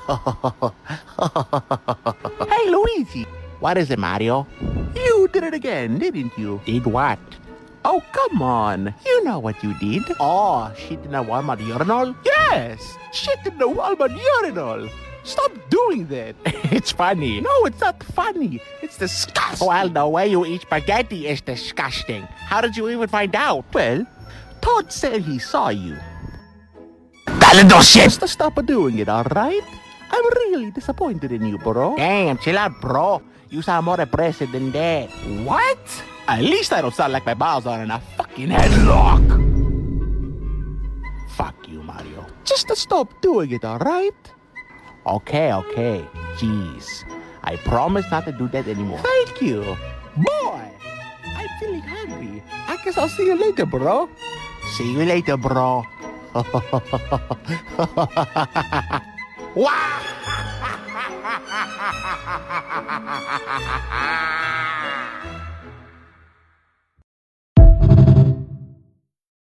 Hey, Luigi. What is it, Mario? You did it again, didn't you? Did what? Oh, come on. You know what you did. Oh, shit in a Walmart urinal? Yes! Shit in the Walmart urinal! Stop doing that! It's funny. No, it's not funny. It's disgusting. Well, the way you eat spaghetti is disgusting. How did you even find out? Well, Todd said he saw you. Talento shit! Just stop doing it, alright? I'm really disappointed in you, bro. Damn, chill out, bro. You sound more depressed than that. What? At least I don't sound like my balls are in a fucking headlock. Fuck you, Mario. Just stop doing it, alright? Okay. Jeez. I promise not to do that anymore. Thank you. Boy, I'm feeling hungry. I guess I'll see you later, bro. See you later, bro. Wow!